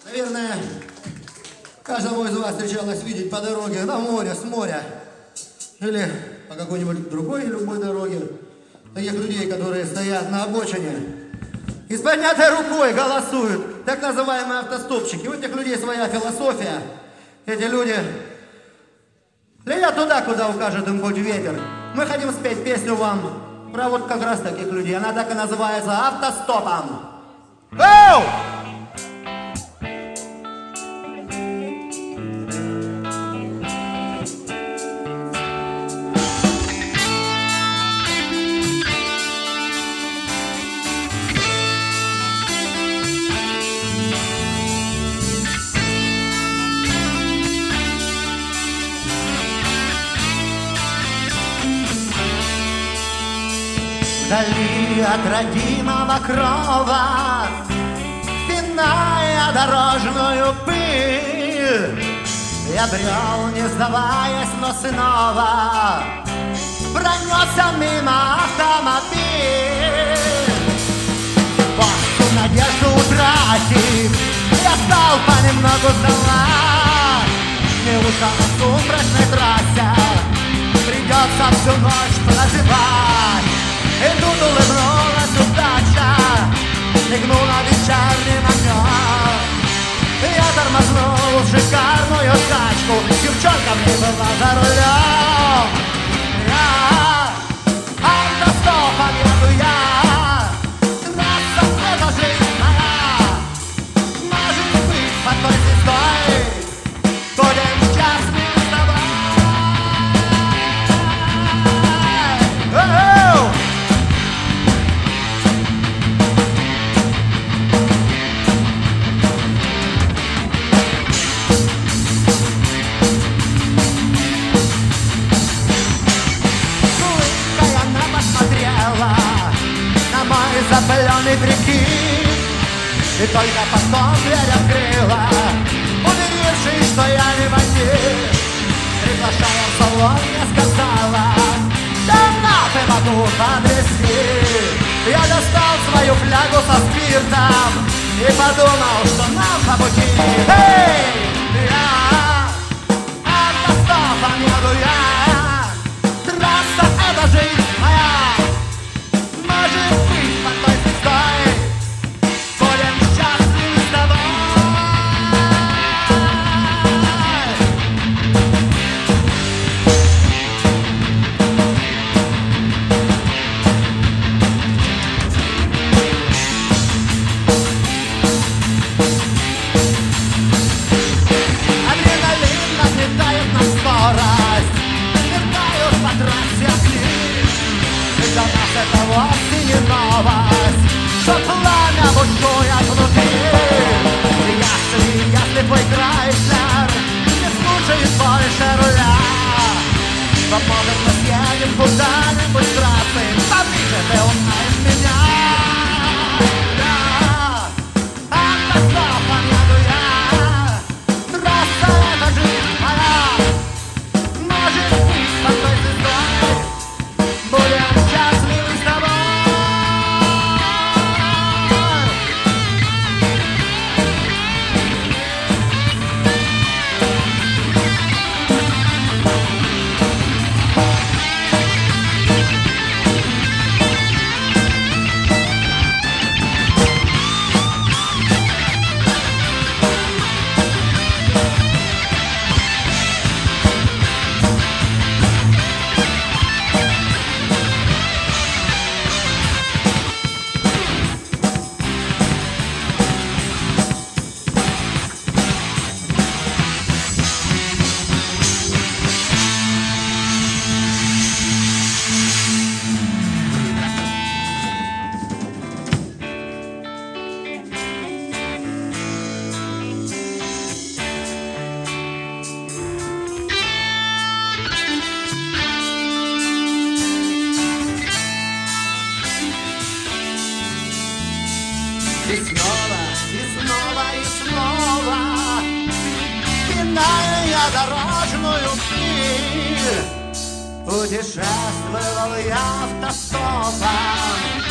Наверное, каждому из вас встречалось видеть по дороге на море, с моря или по какой-нибудь другой любой дороге таких людей, которые стоят на обочине и с поднятой рукой голосуют, так называемые автостопщики. У этих людей своя философия. Эти люди летят туда, куда укажет им путь ветер. Мы хотим спеть песню вам про вот как раз таких людей. Она так и называется «Автостопом». Оу! Вдали от родимого крова, пиная дорожную пыль, я брел, не сдаваясь, но снова пронесся мимо автомобиль. Всю надежду утратив, я стал понемногу сдавать. Неужто на сумрачной трассе придется всю ночь прозевать? И тут улыбнулась удача, мигнула вечерним огнем. Я тормознул в шикарную тачку, девчонка мне была за рулем. Я автостопом еду я, трасса — это жизнь моя. Может быть, под той звездой будем счастливы с тобой. Запыленный прикид, и только потом дверь открыла, удивившись, что я не бандит. Приглашая в салон, мне сказала: да на ты могу потрясти. Я достал свою флягу со спиртом и подумал, что нам по пути. Эй! Я автостопом еду я, трасса — это жизнь моя. Может быть, под той звездой будем счастливы с тобой. Адреналин нагнетает на скорость, сверкают по трассе огни. И для нас это вовсе не новость, что пламя бушует внутри. Если твой Крайслер не слушает больше руля, то, может, мы съедем куда-нибудь с трассы, поближе ты узнаешь меня. Я автостопом еду я, трасса — это жизнь моя. Может быть, под той звездой будем счастливы с тобой. И снова, и снова, и снова, пиная дорожную пыль, путешествовал я автостопом.